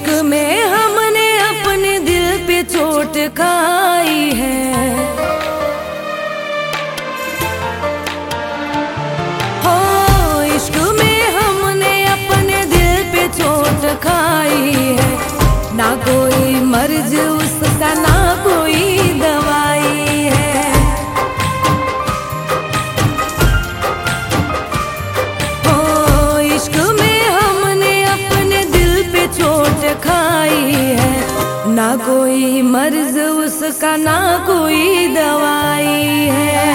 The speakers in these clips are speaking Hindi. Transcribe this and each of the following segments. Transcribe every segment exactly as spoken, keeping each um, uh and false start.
इश्क में हमने अपने दिल पे चोट खाई है। हो इश्क में हमने अपने दिल पे चोट खाई है। ना कोई मर्ज उसका ना कोई दवाई है। हो इश्क में हमने अपने दिल पे चोट खाई है। ना कोई मर्ज उसका ना कोई दवाई है।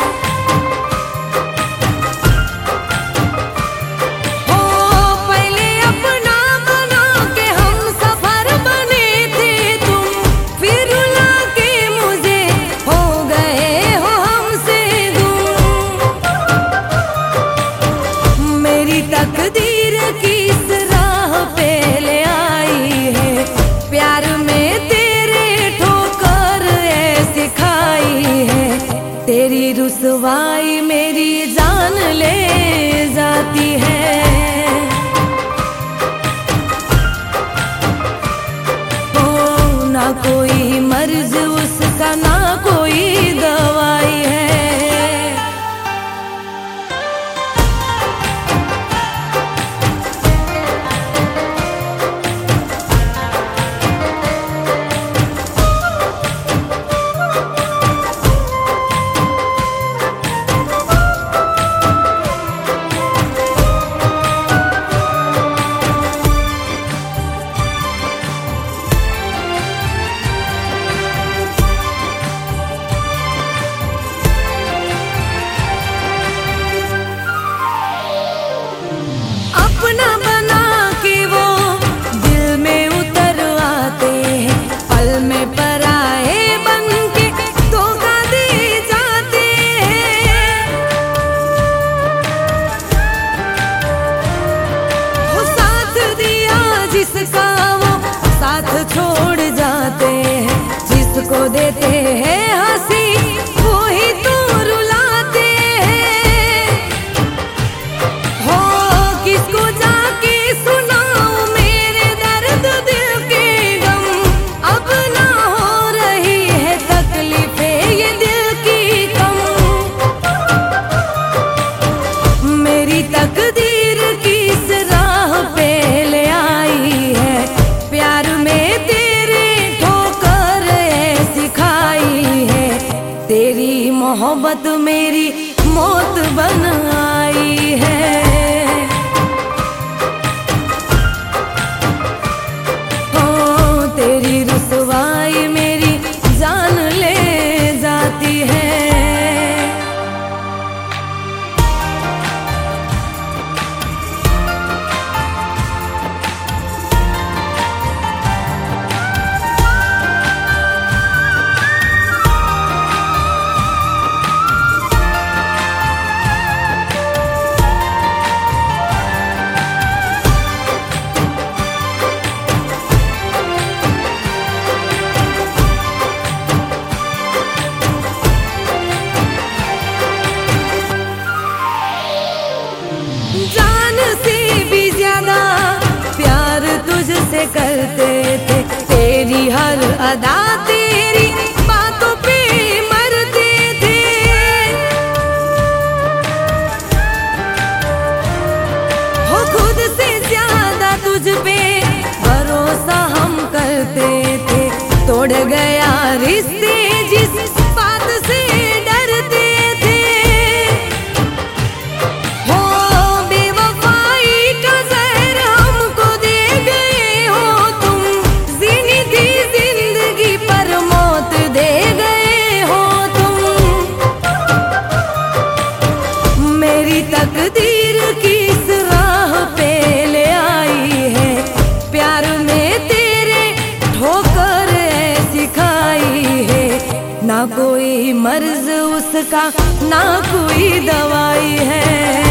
तकदीर किस राह पे ले आई है। प्यार में तेरे ठोकर ऐसी खाई है। तेरी रुसवाई मेरी जान ले जाती है। ओ ना कोई मर्ज उसका ना कोई दवाई है। अपना बना के वो दिल में उतर आते हैं। पल में पराए बन के धोखा दे जाते हैं। वो साथ दिया जिसका वो साथ छोड़ जाते हैं। जिसको देते हैं हंसी वही तो रुलाते हैं। हो किसको जाके सुनाऊं मेरे दर्द दिल के गम। अब ना हो रही है तकलीफें ये दिल की कम। मेरी तकदीर किस राह पे ले आई है। प्यार में तेरे ठोकर ऐसी खाई है। तेरी मोहब्बत मेरी मौत बन आई है। तेरी रुसवाई मेरी जान ले जाती है। जान से भी ज्यादा प्यार तुझसे करते थे। तेरी हर अदा तेरी बातों पे मरते थे। हो खुद से ज्यादा तुझ पे भरोसा हम करते थे। तोड़ गया रिश्ते जिस बात से डरते थे। तकदीर किस राह पे ले आई है। प्यार में तेरे ठोकर ऐसी खाई है। ना कोई मर्ज उसका ना कोई दवाई है।